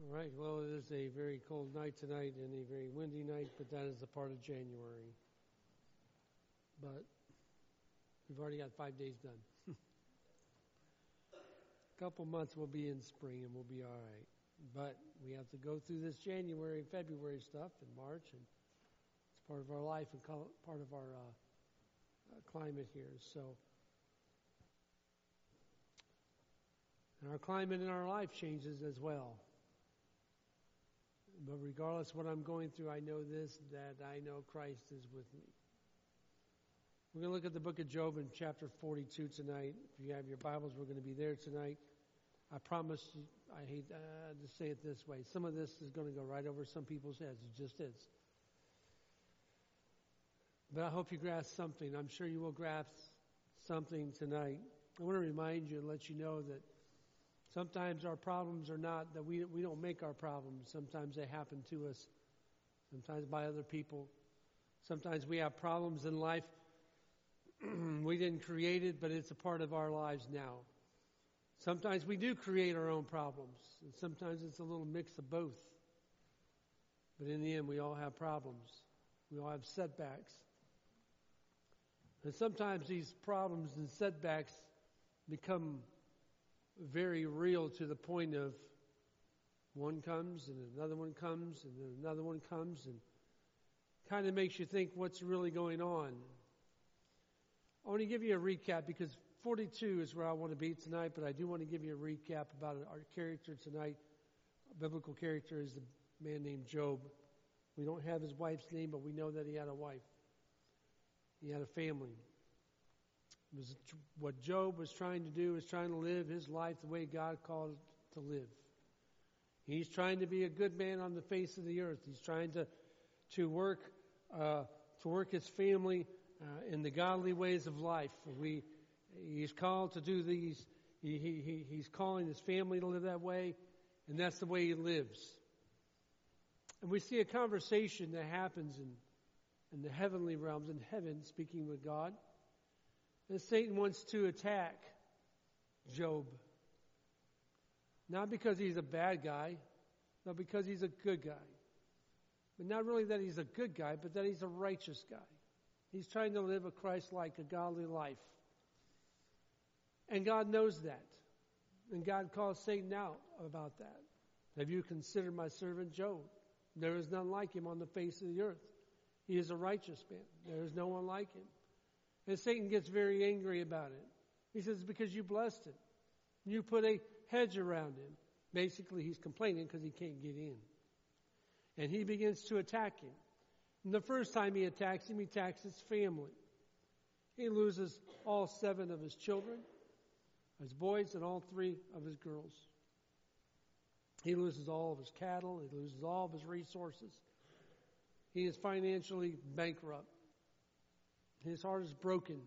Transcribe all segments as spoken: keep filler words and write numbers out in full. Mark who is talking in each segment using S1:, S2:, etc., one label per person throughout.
S1: All right. Well, it is a very cold night tonight and a very windy night, but that is a part of January. But we've already got five days done. A couple months we'll be in spring and we'll be all right. But we have to go through this January and February stuff and March, and it's part of our life and part of our uh, uh, climate here. So, and our climate in our life changes as well. But regardless of what I'm going through, I know this, that I know Christ is with me. We're going to look at the book of Job in chapter forty-two tonight. If you have your Bibles, we're going to be there tonight. I promise you, I hate uh, to say it this way. Some of this is going to go right over some people's heads. It just is. But I hope you grasp something. I'm sure you will grasp something tonight. I want to remind you and let you know that sometimes our problems are not that we we don't make our problems. Sometimes they happen to us. Sometimes by other people. Sometimes we have problems in life. We didn't create it, but it's a part of our lives now. Sometimes we do create our own problems, and sometimes it's a little mix of both. But in the end, we all have problems. We all have setbacks. And sometimes these problems and setbacks become very real to the point of one comes and another one comes and then another one comes, and kind of makes you think what's really going on. I want to give you a recap because forty-two is where I want to be tonight, but I do want to give you a recap about our character tonight. A biblical character is a man named Job. We don't have his wife's name, but we know that he had a wife. He had a family. It was what Job was trying to do is trying to live his life the way God called to live. He's trying to be a good man on the face of the earth. He's trying to to work uh, to work his family uh, in the godly ways of life. We he's called to do these. He, he he's calling his family to live that way, and that's the way he lives. And we see a conversation that happens in in the heavenly realms, in heaven, speaking with God. And Satan wants to attack Job. Not because he's a bad guy, but because he's a good guy. But not really that he's a good guy, but that he's a righteous guy. He's trying to live a Christ-like, a godly life. And God knows that. And God calls Satan out about that. Have you considered my servant Job? There is none like him on the face of the earth. He is a righteous man. There is no one like him. And Satan gets very angry about it. He says, because you blessed him. You put a hedge around him. Basically, he's complaining because he can't get in. And he begins to attack him. And the first time he attacks him, he attacks his family. He loses all seven of his children, his boys, and all three of his girls. He loses all of his cattle. He loses all of his resources. He is financially bankrupt. His heart is broken.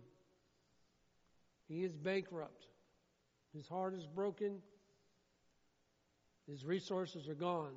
S1: He is bankrupt. His heart is broken. His resources are gone.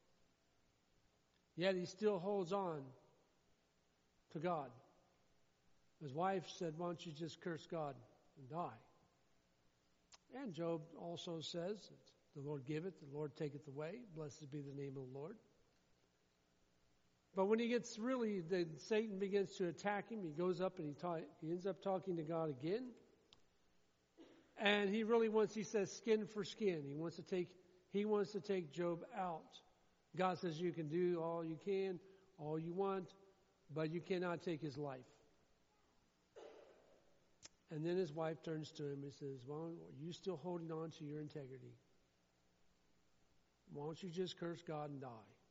S1: Yet he still holds on to God. His wife said, why don't you just curse God and die? And Job also says, the Lord giveth, the Lord taketh away. Blessed be the name of the Lord. But when he gets really, the, Satan begins to attack him. He goes up and he, ta- he ends up talking to God again. And he really wants, he says, skin for skin. He wants to take, he wants to take Job out. God says you can do all you can, all you want, but you cannot take his life. And then his wife turns to him and says, well, are you still holding on to your integrity? Why don't you just curse God and die?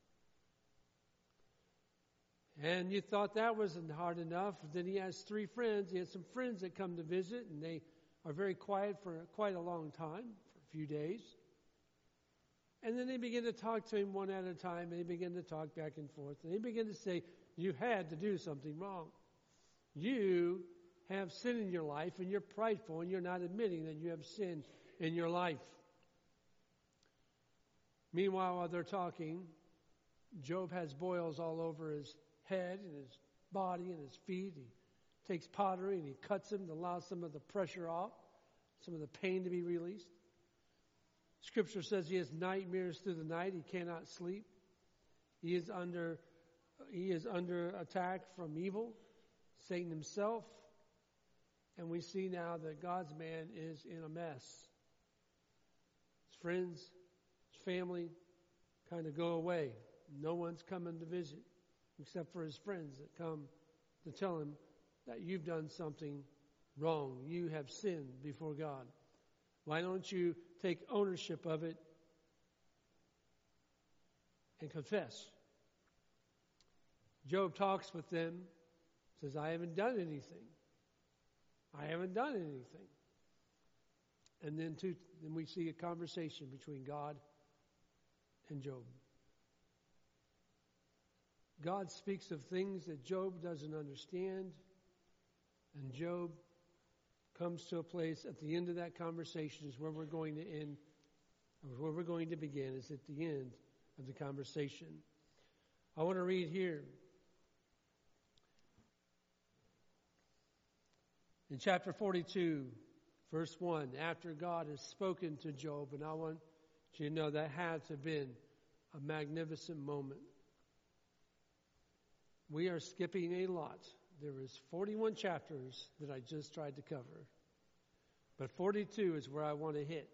S1: And you thought that wasn't hard enough. Then he has three friends. He has some friends that come to visit, and they are very quiet for quite a long time, for a few days. And then they begin to talk to him one at a time, and they begin to talk back and forth. And they begin to say, you had to do something wrong. You have sin in your life, and you're prideful, and you're not admitting that you have sin in your life. Meanwhile, while they're talking, Job has boils all over his head and his body and his feet. He takes pottery and he cuts them to allow some of the pressure off, some of the pain to be released. Scripture says he has nightmares through the night. He cannot sleep. He is under, he is under attack from evil, Satan himself. And we see now that God's man is in a mess. His friends, his family kind of go away. No one's coming to visit except for his friends that come to tell him that you've done something wrong. You have sinned before God. Why don't you take ownership of it and confess? Job talks with them, says, I haven't done anything. I haven't done anything. And then, two, then we see a conversation between God and Job. God speaks of things that Job doesn't understand, and Job comes to a place at the end of that conversation is where we're going to end, or where we're going to begin is at the end of the conversation. I want to read here in chapter forty-two, verse one, after God has spoken to Job, and I want you to know that had to have been a magnificent moment. We are skipping a lot. There is forty-one chapters that I just tried to cover. But forty-two is where I want to hit.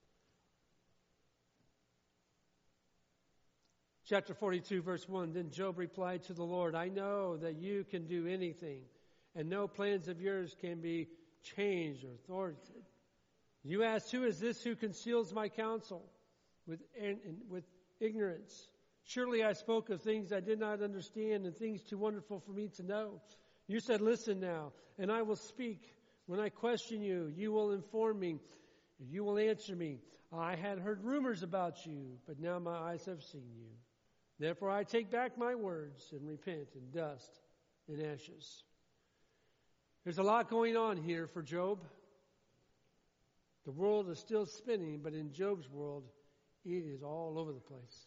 S1: Chapter forty-two, verse one, then Job replied to the Lord, I know that you can do anything, and no plans of yours can be changed or thwarted. You asked, who is this who conceals my counsel with, and, and with ignorance? Surely I spoke of things I did not understand and things too wonderful for me to know. You said, listen now, and I will speak. When I question you, you will inform me. You will answer me. I had heard rumors about you, but now my eyes have seen you. Therefore I take back my words and repent in dust and ashes. There's a lot going on here for Job. The world is still spinning, but in Job's world, it is all over the place.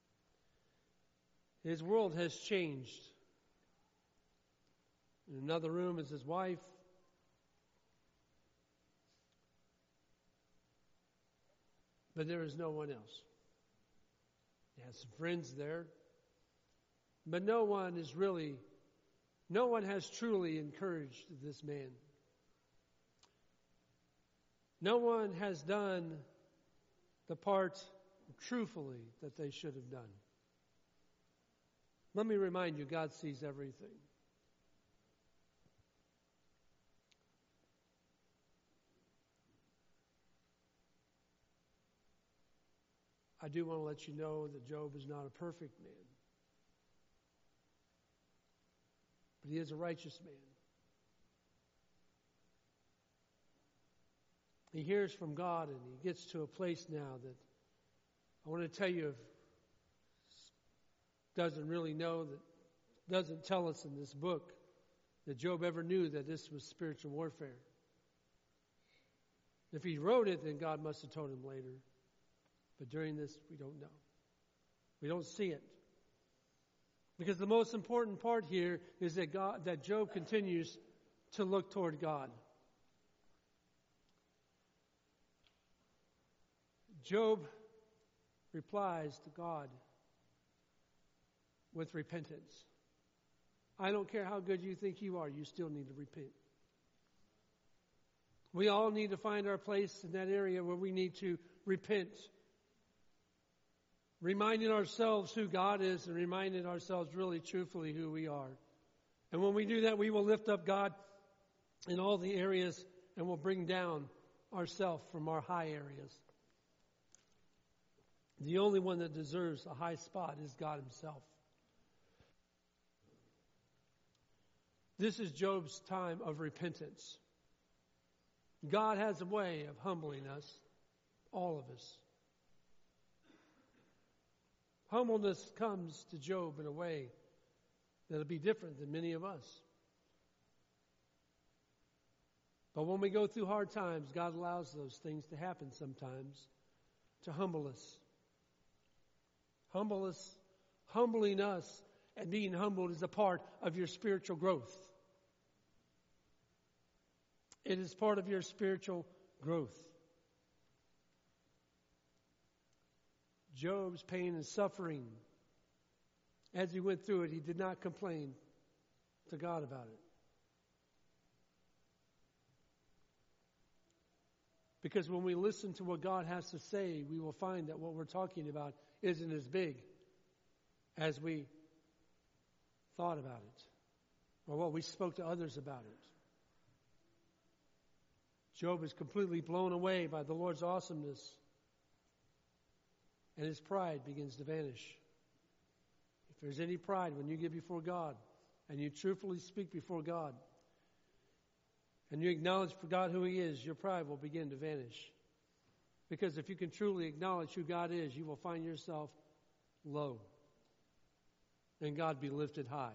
S1: His world has changed. In another room is his wife. But there is no one else. He has some friends there. But no one is really, no one has truly encouraged this man. No one has done the part truthfully that they should have done. Let me remind you, God sees everything. I do want to let you know that Job is not a perfect man. But he is a righteous man. He hears from God and he gets to a place now that I want to tell you doesn't really know, that doesn't tell us in this book that Job ever knew that this was spiritual warfare. If he wrote it, then God must have told him later. But during this, we don't know. We don't see it. Because the most important part here is that God, that Job continues to look toward God. Job replies to God with repentance. I don't care how good you think you are, you still need to repent. We all need to find our place in that area where we need to repent. Reminding ourselves who God is and reminding ourselves really truthfully who we are. And when we do that, we will lift up God in all the areas and will bring down ourselves from our high areas. The only one that deserves a high spot is God himself. This is Job's time of repentance. God has a way of humbling us, all of us. Humbleness comes to Job in a way that'll be different than many of us. But when we go through hard times, God allows those things to happen sometimes to humble us. Humble us, humbling us and being humbled is a part of your spiritual growth. It is part of your spiritual growth. Job's pain and suffering, as he went through it, he did not complain to God about it. Because when we listen to what God has to say, we will find that what we're talking about isn't as big as we thought about it, or what we spoke to others about it. Job is completely blown away by the Lord's awesomeness, and his pride begins to vanish. If there's any pride when you get before God, and you truthfully speak before God, and you acknowledge for God who He is, your pride will begin to vanish. Because if you can truly acknowledge who God is, you will find yourself low, and God be lifted high.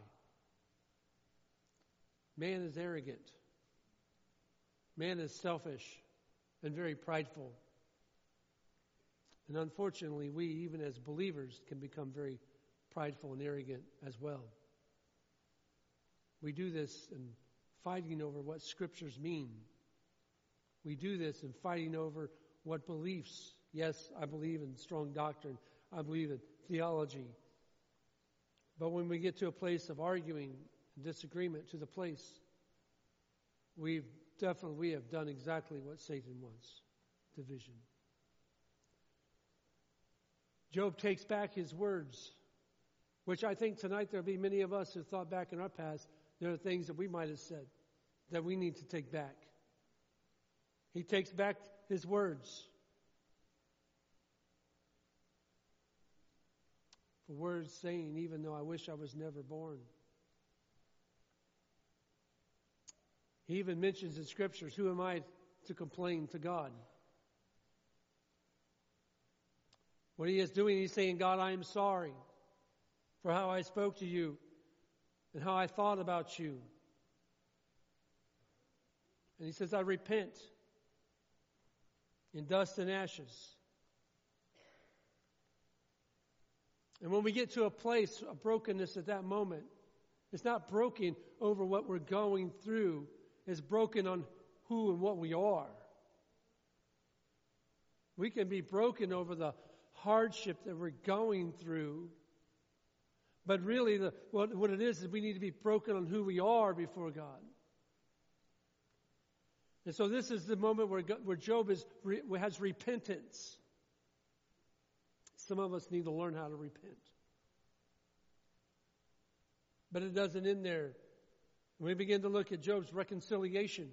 S1: Man is arrogant. Man is selfish and very prideful. And unfortunately, we, even as believers, can become very prideful and arrogant as well. We do this in fighting over what Scriptures mean. We do this in fighting over what beliefs. Yes, I believe in strong doctrine. I believe in theology. But when we get to a place of arguing and disagreement to the place, we've definitely, we have done exactly what Satan wants, division. Job takes back his words, which I think tonight there'll be many of us who thought back in our past, there are things that we might have said that we need to take back. He takes back his words. For words saying, even though I wish I was never born. He even mentions in Scriptures, who am I to complain to God? What he is doing, he's saying, God, I am sorry for how I spoke to you and how I thought about you. And he says, I repent in dust and ashes. And when we get to a place of brokenness at that moment, it's not broken over what we're going through. It's broken on who and what we are. We can be broken over the hardship that we're going through. But really, the, what, what it is, is we need to be broken on who we are before God. And so this is the moment where, where Job is, has repentance. Some of us need to learn how to repent. But it doesn't end there. When we begin to look at Job's reconciliation.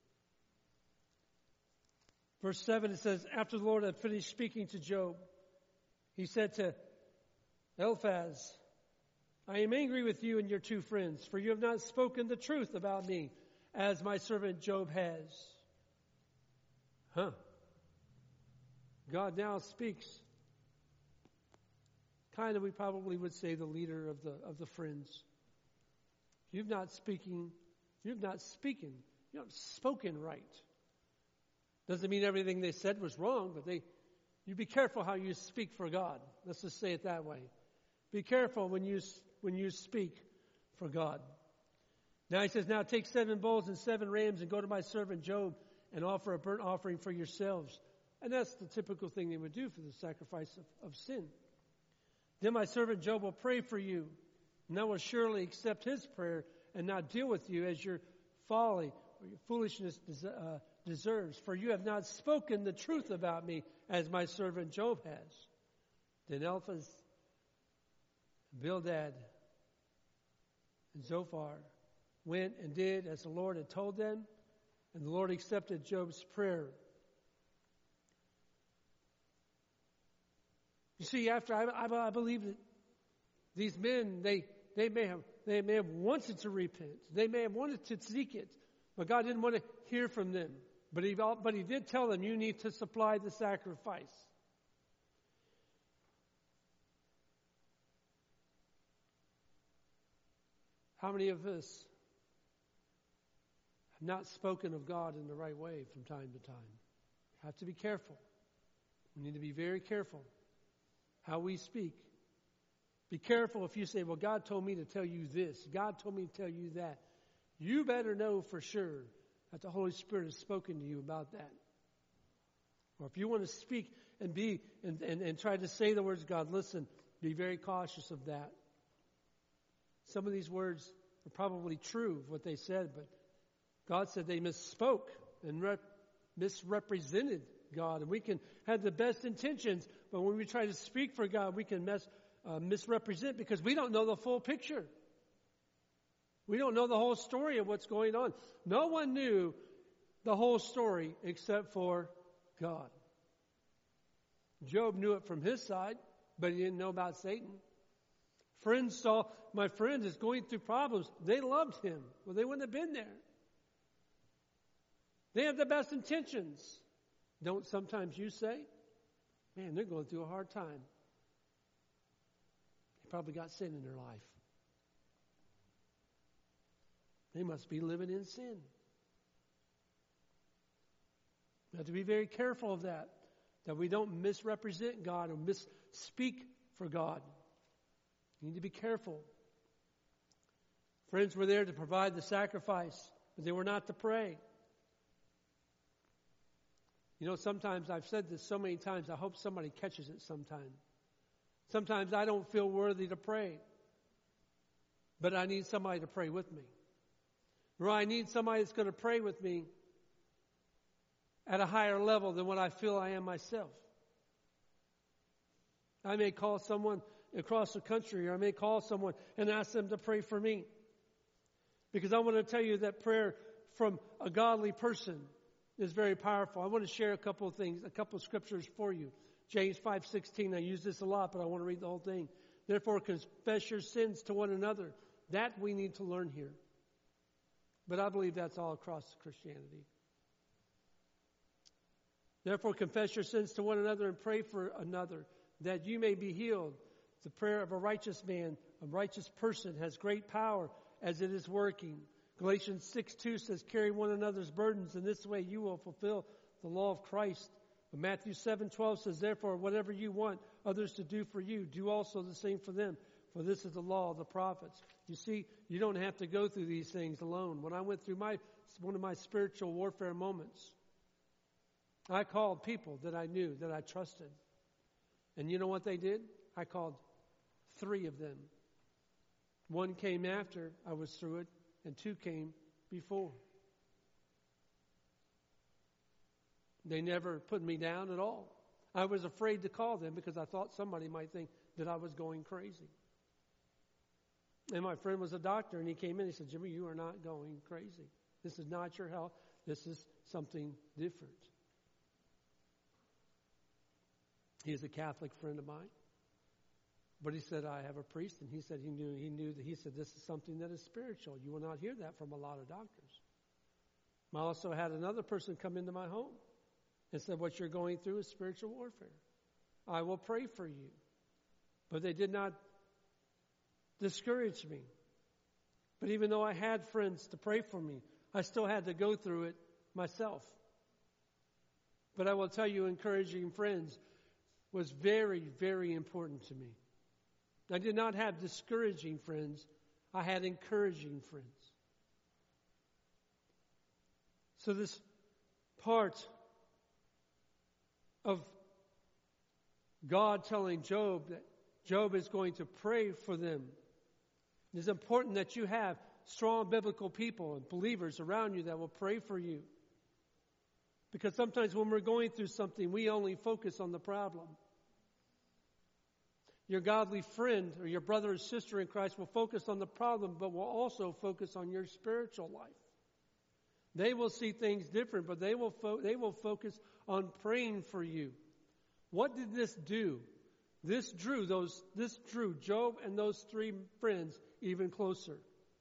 S1: Verse seven, it says, after the Lord had finished speaking to Job, he said to Eliphaz, I am angry with you and your two friends, for you have not spoken the truth about me, as my servant Job has. Huh. God now speaks. Kind of, we probably would say, the leader of the of the friends. You've not speaking, you've not speaking, you haven't spoken right. Doesn't mean everything they said was wrong, but they you be careful how you speak for God. Let's just say it that way. Be careful when you when you speak for God. Now he says, now take seven bulls and seven rams and go to my servant Job and offer a burnt offering for yourselves. And that's the typical thing they would do for the sacrifice of, of sin. Then my servant Job will pray for you, and I will surely accept his prayer and not deal with you as your folly or your foolishness des- uh, deserves. For you have not spoken the truth about me as my servant Job has. Then Eliphaz, Bildad, and Zophar went and did as the Lord had told them, and the Lord accepted Job's prayer. You see, after I, I, I believe that these men, they they may have they may have wanted to repent, they may have wanted to seek it, but God didn't want to hear from them. But he but he did tell them, you need to supply the sacrifice. How many of us have not spoken of God in the right way from time to time? Have to be careful. We need to be very careful how we speak. Be careful if you say, well, God told me to tell you this. God told me to tell you that. You better know for sure that the Holy Spirit has spoken to you about that. Or if you want to speak and be and, and, and try to say the words of God. Listen, be very cautious of that. Some of these words are probably true of what they said, but God said they misspoke and rep, misrepresented God. And we can have the best intentions, but when we try to speak for God, we can mess, uh, misrepresent because we don't know the full picture. We don't know the whole story of what's going on. No one knew the whole story except for God. Job knew it from his side, but he didn't know about Satan. Friends saw, my friend is going through problems. They loved him. Well, they wouldn't have been there. They have the best intentions. Don't sometimes you say, man, they're going through a hard time. They probably got sin in their life. They must be living in sin. We have to be very careful of that, that we don't misrepresent God or misspeak for God. You need to be careful. Friends were there to provide the sacrifice, but they were not to pray. You know, sometimes I've said this so many times, I hope somebody catches it sometime. Sometimes I don't feel worthy to pray, but I need somebody to pray with me. Or I need somebody that's going to pray with me at a higher level than what I feel I am myself. I may call someone across the country, or I may call someone and ask them to pray for me. Because I want to tell you that prayer from a godly person is very powerful. I want to share a couple of things, a couple of scriptures for you. James five sixteen, I use this a lot, but I want to read the whole thing. Therefore, confess your sins to one another. That we need to learn here. But I believe that's all across Christianity. Therefore, confess your sins to one another and pray for another, that you may be healed. The prayer of a righteous man, a righteous person, has great power as it is working. Galatians six two says, carry one another's burdens, and this way you will fulfill the law of Christ. But Matthew seven twelve says, therefore, whatever you want others to do for you, do also the same for them. For this is the law of the prophets. You see, you don't have to go through these things alone. When I went through my one of my spiritual warfare moments, I called people that I knew, that I trusted. And you know what they did? I called three of them. One came after I was through it, and two came before. They never put me down at all. I was afraid to call them because I thought somebody might think that I was going crazy. And my friend was a doctor, and he came in and he said, Jimmy, you are not going crazy. This is not your health. This is something different. He is a Catholic friend of mine. But he said, I have a priest, and he said he knew, he knew that he said, this is something that is spiritual. You will not hear that from a lot of doctors. I also had another person come into my home and said, what you're going through is spiritual warfare. I will pray for you. But they did not discourage me. But even though I had friends to pray for me, I still had to go through it myself. But I will tell you, encouraging friends was very, very important to me. I did not have discouraging friends. I had encouraging friends. So this part of God telling Job that Job is going to pray for them. It is important that you have strong biblical people and believers around you that will pray for you. Because sometimes when we're going through something, we only focus on the problem. Your godly friend or your brother or sister in Christ will focus on the problem, but will also focus on your spiritual life. They will see things different, but they will fo- they will focus on praying for you. What did this do? This drew those this drew Job and those three friends even closer.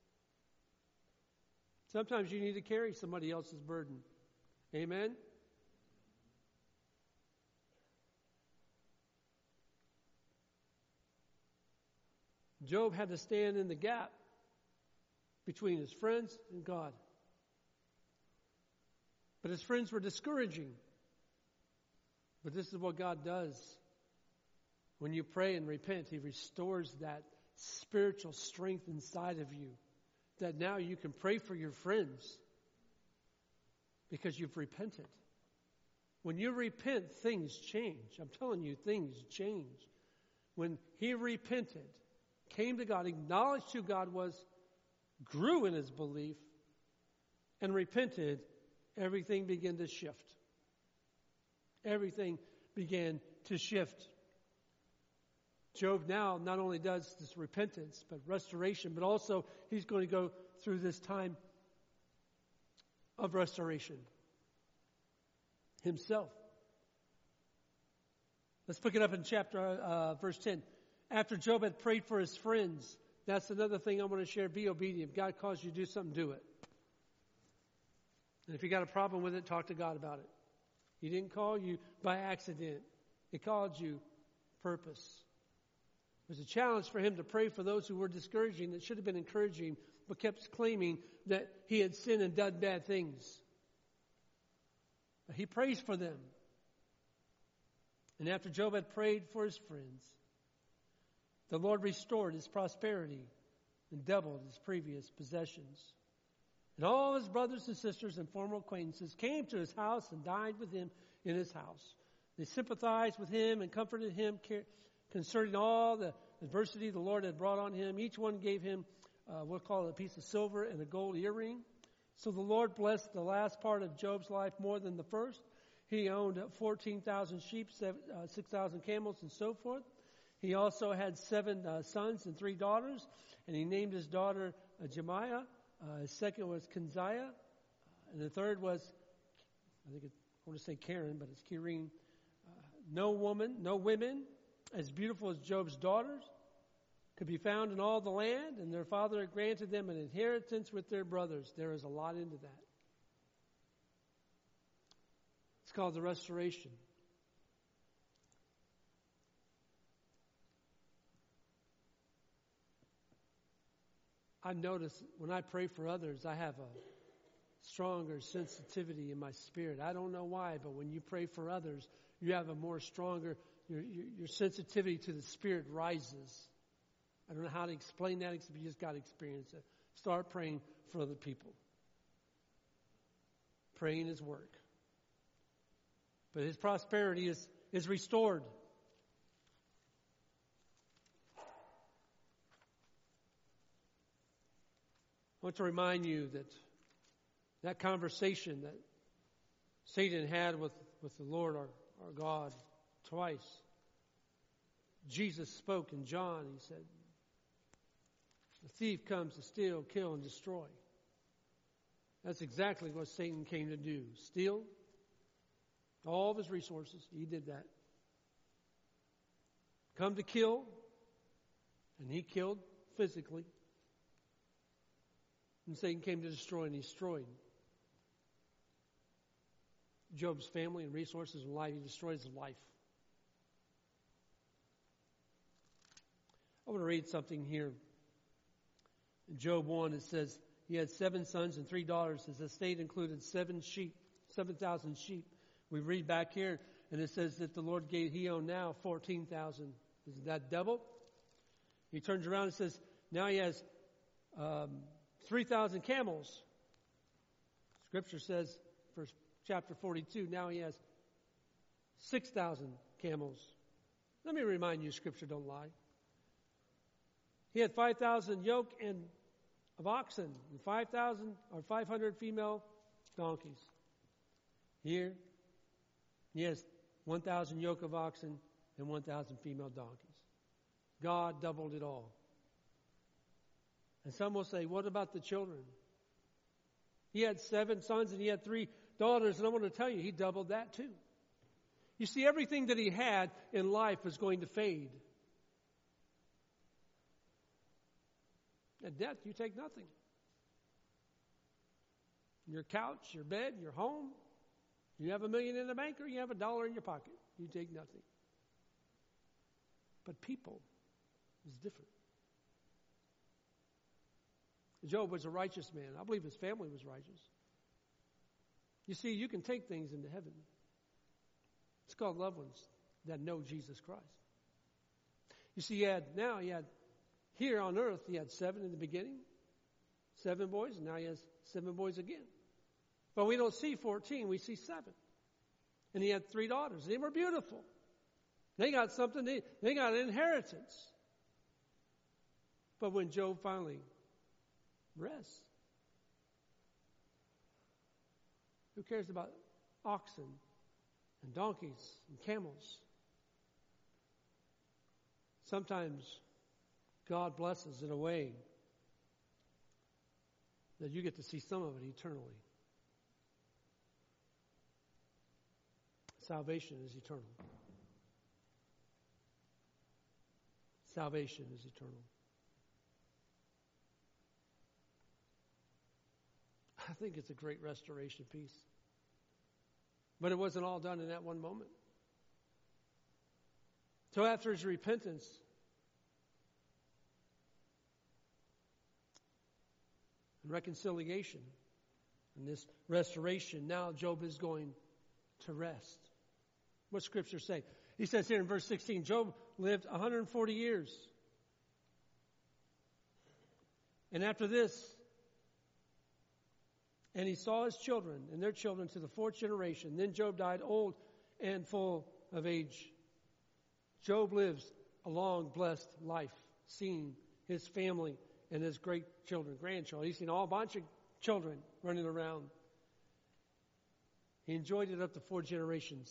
S1: Sometimes you need to carry somebody else's burden. Amen? Job had to stand in the gap between his friends and God. But his friends were discouraging. But this is what God does. When you pray and repent, He restores that spiritual strength inside of you, that now you can pray for your friends because you've repented. When you repent, things change. I'm telling you, things change. When he repented, came to God, acknowledged who God was, grew in his belief, and repented, everything began to shift. Everything began to shift. Job now not only does this repentance, but restoration, but also he's going to go through this time of restoration himself. Let's pick it up in chapter, uh, verse ten. After Job had prayed for his friends, that's another thing I want to share. Be obedient. If God calls you to do something, do it. And if you got a problem with it, talk to God about it. He didn't call you by accident. He called you purpose. It was a challenge for him to pray for those who were discouraging, that should have been encouraging, but kept claiming that he had sinned and done bad things. But he prays for them. And after Job had prayed for his friends, the Lord restored his prosperity and doubled his previous possessions. And all his brothers and sisters and former acquaintances came to his house and dined with him in his house. They sympathized with him and comforted him concerning all the adversity the Lord had brought on him. Each one gave him, uh, we'll call it a piece of silver and a gold earring. So the Lord blessed the last part of Job's life more than the first. He owned fourteen thousand sheep, six thousand camels, and so forth. He also had seven uh, sons and three daughters, and he named his daughter uh, Jemiah. Uh, his second was Kenziah, uh, and the third was, I think it, I want to say Karen, but it's Kireen. Uh, no woman, no women as beautiful as Job's daughters could be found in all the land, and their father had granted them an inheritance with their brothers. There is a lot into that. It's called the restoration. I notice when I pray for others, I have a stronger sensitivity in my spirit. I don't know why, but when you pray for others, you have a more stronger, your, your, your sensitivity to the Spirit rises. I don't know how to explain that, except you just got to experience it. Start praying for other people. Praying His work. But his prosperity is, is restored. I want to remind you that that conversation that Satan had with, with the Lord our, our God twice, Jesus spoke in John. He said, the thief comes to steal, kill, and destroy. That's exactly what Satan came to do. Steal all of his resources. He did that. Come to kill, and he killed physically. And Satan came to destroy, and he destroyed Job's family and resources and life. He destroyed his life. I want to read something here. In Job one, it says, he had seven sons and three daughters. His estate included seven sheep, seven thousand sheep. We read back here, and it says that the Lord gave, he owned now fourteen thousand. Isn't that double? He turns around and says, now he has um, three thousand camels. Scripture says, verse chapter forty-two, now he has six thousand camels. Let me remind you, Scripture don't lie. He had five thousand yoke and of oxen, and five thousand or five hundred female donkeys. Here, he has one thousand yoke of oxen and one thousand female donkeys. God doubled it all. And some will say, what about the children? He had seven sons and he had three daughters, and I want to tell you, he doubled that too. You see, everything that he had in life was going to fade. At death, you take nothing. Your couch, your bed, your home. You have a million in the bank or you have a dollar in your pocket. You take nothing. But people is different. Job was a righteous man. I believe his family was righteous. You see, you can take things into heaven. It's called loved ones that know Jesus Christ. You see, he had, now he had, here on earth, he had seven in the beginning, seven boys, and now he has seven boys again. But we don't see fourteen, we see seven. And he had three daughters. They were beautiful. They got something, they, they got an inheritance. But when Job finally rests, who cares about oxen and donkeys and camels? Sometimes God blesses in a way that you get to see some of it eternally. Salvation is eternal. Salvation is eternal. I think it's a great restoration piece. But it wasn't all done in that one moment. So after his repentance, and reconciliation, and this restoration, now Job is going to rest. What Scripture say? He says here in verse sixteen, Job lived one hundred forty years. And after this, and he saw his children and their children to the fourth generation. Then Job died old and full of age. Job lives a long, blessed life, seeing his family and his great children, grandchildren. He's seen all a bunch of children running around. He enjoyed it up to four generations.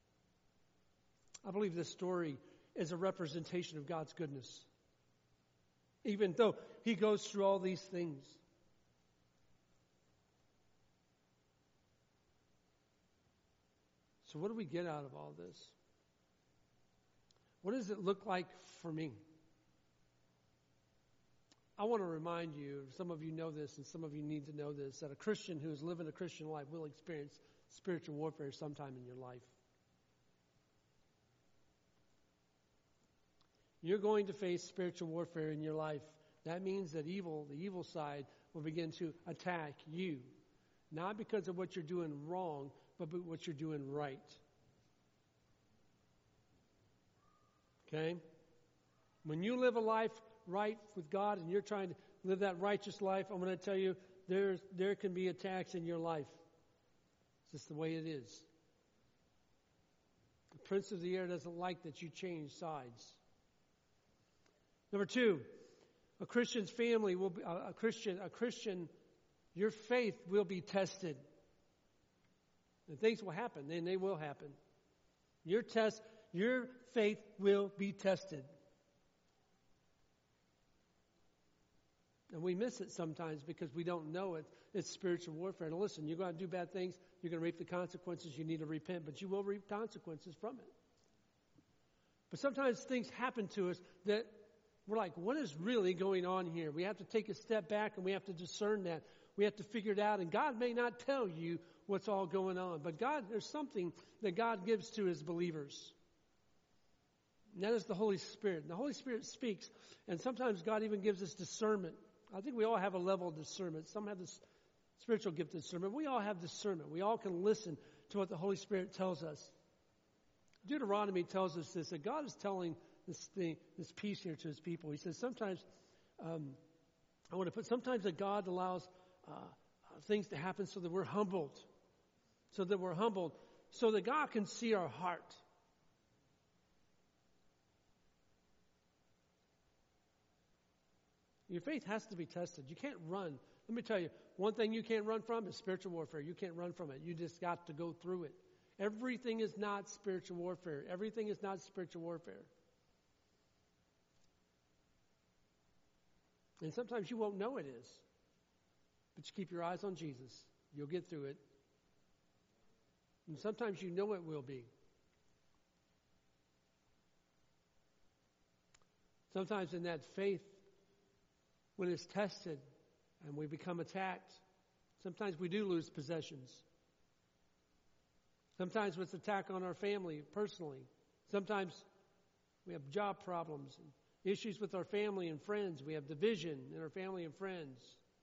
S1: I believe this story is a representation of God's goodness. Even though he goes through all these things. So what do we get out of all this? What does it look like for me? I want to remind you, some of you know this and some of you need to know this, that a Christian who is living a Christian life will experience spiritual warfare sometime in your life. You're going to face spiritual warfare in your life. That means that evil, the evil side, will begin to attack you. Not because of what you're doing wrong, but what you're doing right. Okay? When you live a life right with God and you're trying to live that righteous life, I'm going to tell you, there's, there can be attacks in your life. It's just the way it is. The prince of the air doesn't like that you change sides. Number two, a Christian's family will be, a Christian, a Christian, your faith will be tested. And things will happen, and they will happen. Your test, your faith will be tested. And we miss it sometimes because we don't know it. It's spiritual warfare. And listen, you're going to do bad things. You're going to reap the consequences. You need to repent, but you will reap consequences from it. But sometimes things happen to us that we're like, what is really going on here? We have to take a step back and we have to discern that. We have to figure it out. And God may not tell you what's all going on. But God, there's something that God gives to His believers. And that is the Holy Spirit. And the Holy Spirit speaks. And sometimes God even gives us discernment. I think we all have a level of discernment. Some have this spiritual gift of discernment. We all have discernment. We all can listen to what the Holy Spirit tells us. Deuteronomy tells us this, that God is telling this thing, this piece here to His people. He says sometimes, um, I want to put, sometimes that God allows uh, things to happen so that we're humbled. So that we're humbled. So that God can see our heart. Your faith has to be tested. You can't run. Let me tell you, one thing you can't run from is spiritual warfare. You can't run from it. You just got to go through it. Everything is not spiritual warfare. Everything is not spiritual warfare. And sometimes you won't know it is. But you keep your eyes on Jesus. You'll get through it. And sometimes you know it will be. Sometimes in that faith, when it's tested and we become attacked, sometimes we do lose possessions. Sometimes it's attack on our family personally. Sometimes we have job problems and issues with our family and friends. We have division in our family and friends.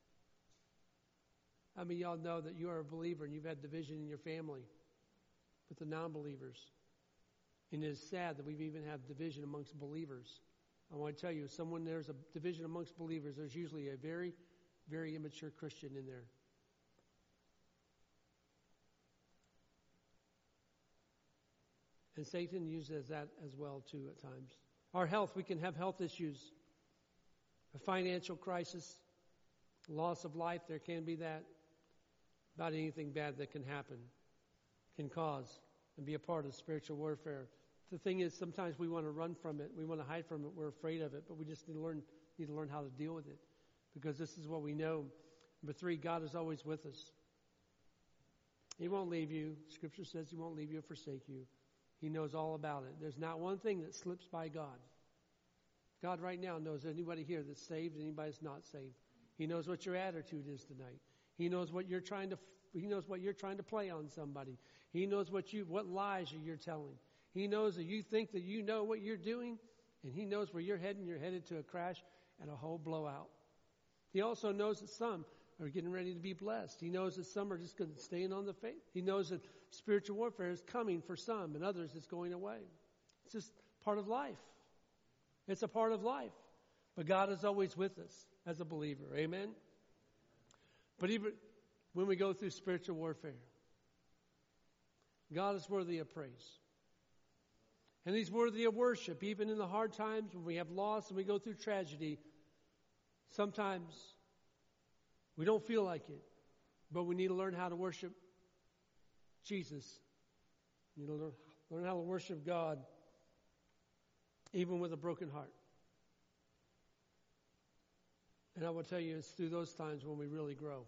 S1: How many of y'all know that you are a believer and you've had division in your family with the non-believers? And it is sad that we've even had division amongst believers. I want to tell you, if someone there's a division amongst believers, there's usually a very, very immature Christian in there. And Satan uses that as well, too, at times. Our health, we can have health issues. A financial crisis, loss of life, there can be that. About anything bad that can happen, can cause, and be a part of spiritual warfare. The thing is, sometimes we want to run from it. We want to hide from it. We're afraid of it. But we just need to learn, need to learn how to deal with it. Because this is what we know. Number three, God is always with us. He won't leave you. Scripture says He won't leave you or forsake you. He knows all about it. There's not one thing that slips by God. God right now knows anybody here that's saved and anybody that's not saved. He knows what your attitude is tonight. He knows what you're trying to. He knows what you're trying to play on somebody. He knows what you, what lies you're telling. He knows that you think that you know what you're doing, and He knows where you're heading. You're headed to a crash and a whole blowout. He also knows that some are getting ready to be blessed. He knows that some are just going to stay on the faith. He knows that spiritual warfare is coming for some, and others it's going away. It's just part of life. It's a part of life. But God is always with us as a believer. Amen? But even when we go through spiritual warfare, God is worthy of praise. And He's worthy of worship. Even in the hard times when we have loss and we go through tragedy, sometimes we don't feel like it. But we need to learn how to worship Jesus. We need to learn, learn how to worship God even with a broken heart. And I will tell you, it's through those times when we really grow.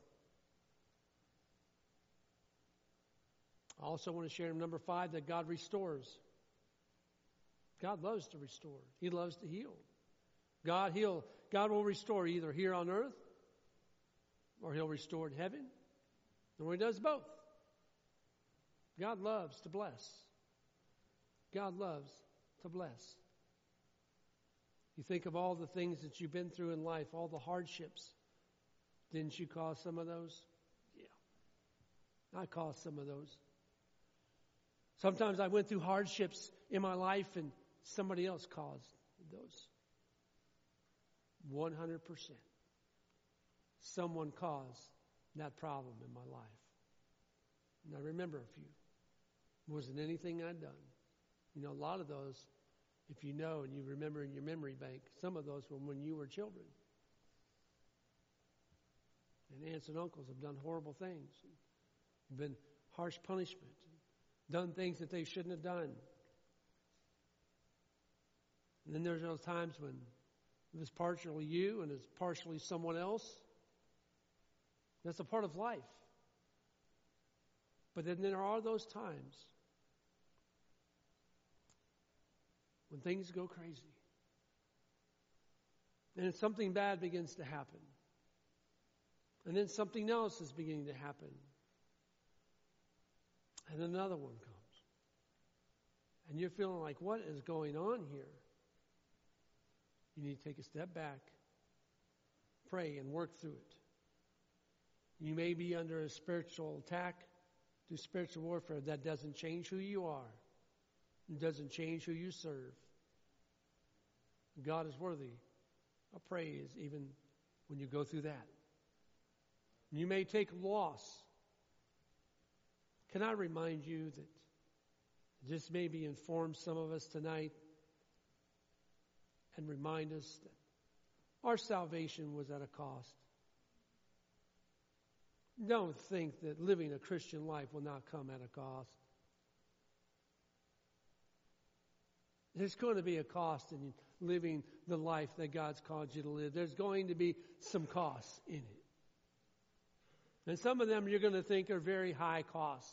S1: I also want to share number five, that God restores. God loves to restore. He loves to heal. God heal. God will restore either here on earth, or He'll restore in heaven, or He does both. God loves to bless. God loves to bless. You think of all the things that you've been through in life, all the hardships. Didn't you cause some of those? Yeah. I caused some of those. Sometimes I went through hardships in my life and somebody else caused those. one hundred percent. Someone caused that problem in my life. And I remember a few. It wasn't anything I'd done. You know, a lot of those, if you know and you remember in your memory bank, some of those were when you were children. And aunts and uncles have done horrible things. Been harsh punishment. Done things that they shouldn't have done. And then there's those times when it was partially you and it's partially someone else. That's a part of life. But then there are those times when things go crazy. And something bad begins to happen. And then something else is beginning to happen. And another one comes. And you're feeling like, what is going on here? You need to take a step back, pray, and work through it. You may be under a spiritual attack, through spiritual warfare. That doesn't change who you are. It doesn't change who you serve. God is worthy of praise even when you go through that. You may take loss. Can I remind you that this maybe inform some of us tonight and remind us that our salvation was at a cost. Don't think that living a Christian life will not come at a cost. There's going to be a cost in living the life that God's called you to live. There's going to be some costs in it. And some of them you're going to think are very high costs.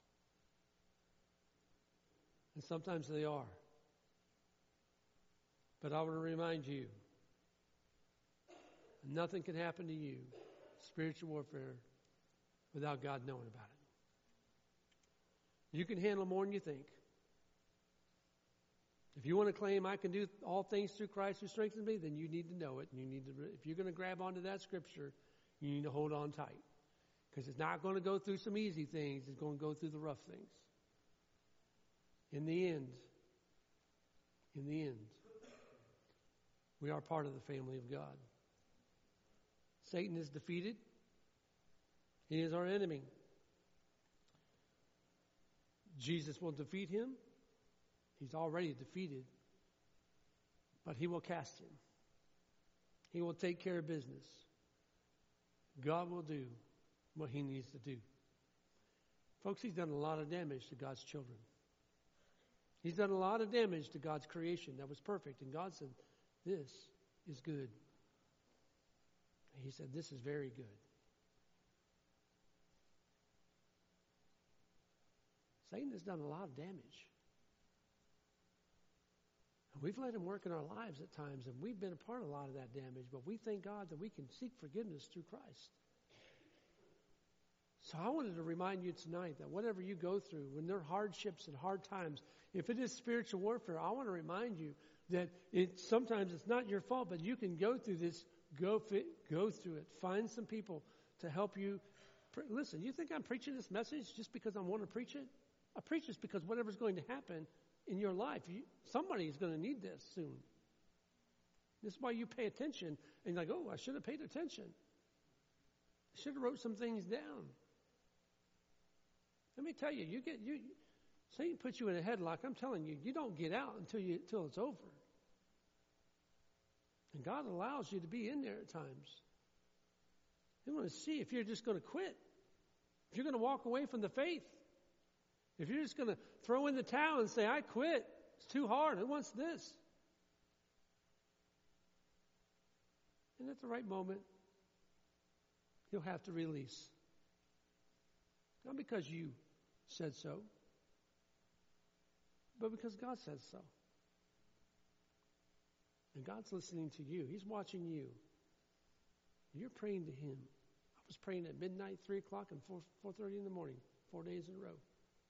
S1: And sometimes they are. But I want to remind you, nothing can happen to you, spiritual warfare, without God knowing about it. You can handle more than you think. If you want to claim I can do all things through Christ who strengthens me, then you need to know it. And you need to. If you're going to grab onto that scripture, you need to hold on tight. Because it's not going to go through some easy things. It's going to go through the rough things. In the end, in the end, we are part of the family of God. Satan is defeated. He is our enemy. Jesus will defeat him. He's already defeated. But he will cast him. He will take care of business. God will do what he needs to do. Folks, he's done a lot of damage to God's children. He's done a lot of damage to God's creation that was perfect. And God said, this is good. He said, this is very good. Satan has done a lot of damage. And we've let him work in our lives at times, and we've been a part of a lot of that damage, but we thank God that we can seek forgiveness through Christ. So I wanted to remind you tonight that whatever you go through, when there are hardships and hard times, if it is spiritual warfare, I want to remind you that it sometimes it's not your fault, but you can go through this, go fit, go through it. Find some people to help you. Listen, you think I'm preaching this message just because I want to preach it? I preach this because whatever's going to happen in your life, you, somebody is going to need this soon. This is why you pay attention. And you're like, oh, I should have paid attention. I should have wrote some things down. Let me tell you, you get you. Satan puts you in a headlock. I'm telling you, you don't get out until you until it's over. And God allows you to be in there at times. He wants to see if you're just going to quit, if you're going to walk away from the faith, if you're just going to throw in the towel and say, "I quit. It's too hard. Who wants this?" And at the right moment, you'll have to release. Not because you said so, but because God says so. And God's listening to you. He's watching you. You're praying to him. I was praying at midnight, three o'clock, and four four thirty in the morning, four days in a row.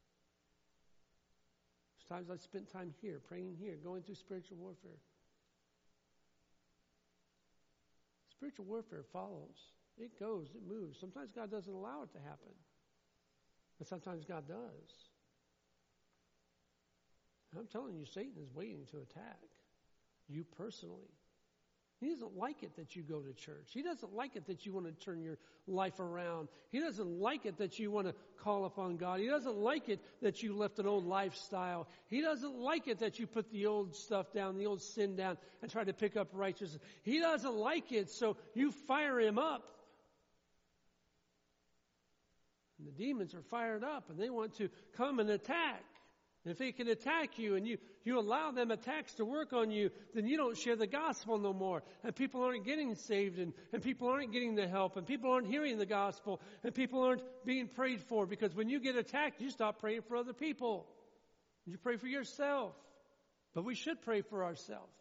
S1: There's times I spent time here, praying here, going through spiritual warfare. Spiritual warfare follows. It goes, it moves. Sometimes God doesn't allow it to happen. But sometimes God does. And I'm telling you, Satan is waiting to attack you personally. He doesn't like it that you go to church. He doesn't like it that you want to turn your life around. He doesn't like it that you want to call upon God. He doesn't like it that you left an old lifestyle. He doesn't like it that you put the old stuff down, the old sin down, and try to pick up righteousness. He doesn't like it, so you fire him up. And the demons are fired up, and they want to come and attack. And if they can attack you and you, you allow them attacks to work on you, then you don't share the gospel no more. And people aren't getting saved, and, and people aren't getting the help, and people aren't hearing the gospel, and people aren't being prayed for. Because when you get attacked, you stop praying for other people. You pray for yourself. But we should pray for ourselves.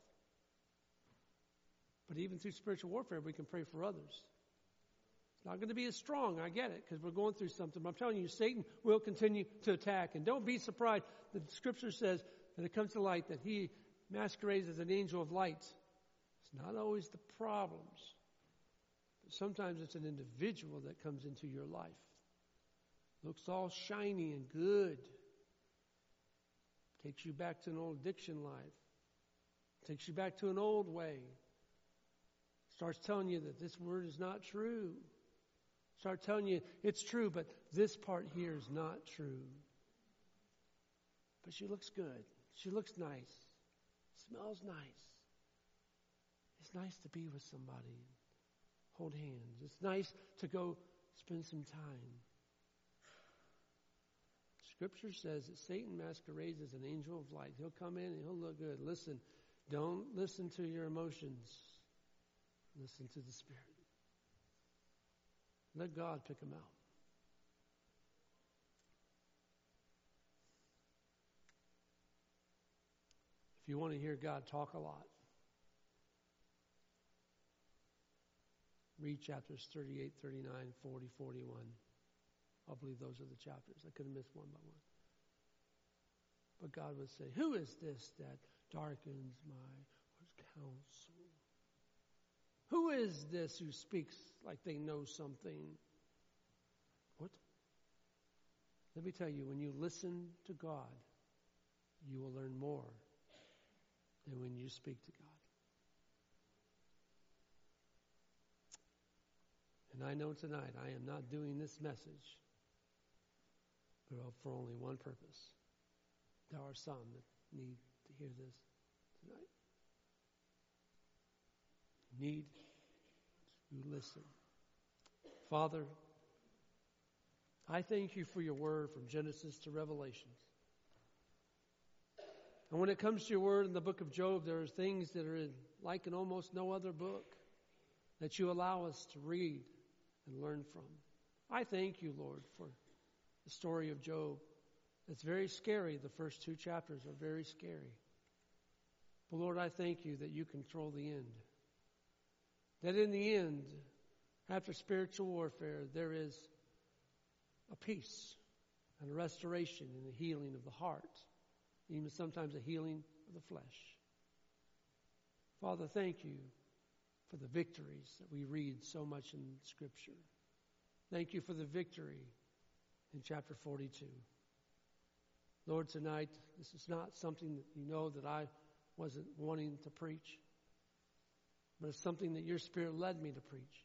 S1: But even through spiritual warfare, we can pray for others. It's not going to be as strong, I get it, because we're going through something. But I'm telling you, Satan will continue to attack. And don't be surprised that the Scripture says that it comes to light that he masquerades as an angel of light. It's not always the problems. But sometimes it's an individual that comes into your life. Looks all shiny and good. Takes you back to an old addiction life. Takes you back to an old way. Starts telling you that this word is not true. Start telling you it's true, but this part here is not true. But she looks good. She looks nice. Smells nice. It's nice to be with somebody. Hold hands. It's nice to go spend some time. Scripture says that Satan masquerades as an angel of light. He'll come in and he'll look good. Listen, don't listen to your emotions. Listen to the Spirit. Let God pick them out. If you want to hear God talk a lot, read chapters thirty-eight, thirty-nine, forty, forty-one. I believe those are the chapters. I could have missed one by one. But God would say, who is this that darkens my counsel? Who is this who speaks like they know something? What? Let me tell you, when you listen to God, you will learn more than when you speak to God. And I know tonight I am not doing this message for only one purpose. There are some that need to hear this tonight. Need to listen. Father, I thank you for your word from Genesis to Revelation. And when it comes to your word in the book of Job, there are things that are in, like in almost no other book that you allow us to read and learn from. I thank you, Lord, for the story of Job. It's very scary. The first two chapters are very scary. But Lord, I thank you that you control the end. That in the end, after spiritual warfare, there is a peace and a restoration and a healing of the heart, even sometimes a healing of the flesh. Father, thank you for the victories that we read so much in Scripture. Thank you for the victory in chapter forty-two. Lord, tonight, this is not something that you know that I wasn't wanting to preach, but it's something that your Spirit led me to preach.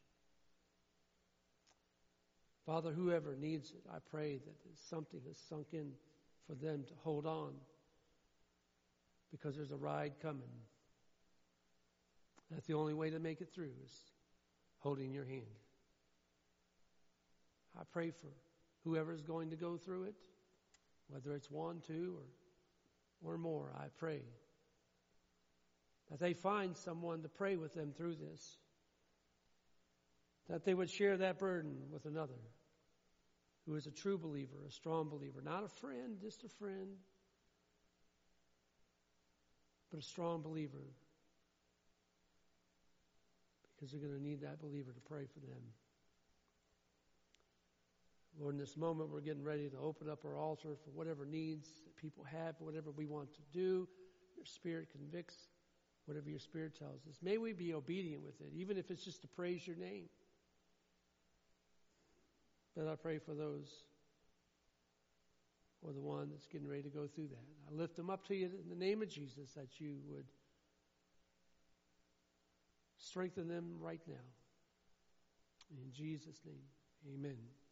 S1: Father, whoever needs it, I pray that something has sunk in for them to hold on, because there's a ride coming. That's the only way to make it through, is holding your hand. I pray for whoever is going to go through it, whether it's one, two, or, or more. I pray that they find someone to pray with them through this, that they would share that burden with another who is a true believer, a strong believer, not a friend, just a friend, but a strong believer, because they're going to need that believer to pray for them. Lord, in this moment, we're getting ready to open up our altar for whatever needs that people have, whatever we want to do. Your Spirit convicts whatever your Spirit tells us. May we be obedient with it, even if it's just to praise your name. But I pray for those, or the one that's getting ready to go through that. I lift them up to you in the name of Jesus, that you would strengthen them right now. In Jesus' name, amen.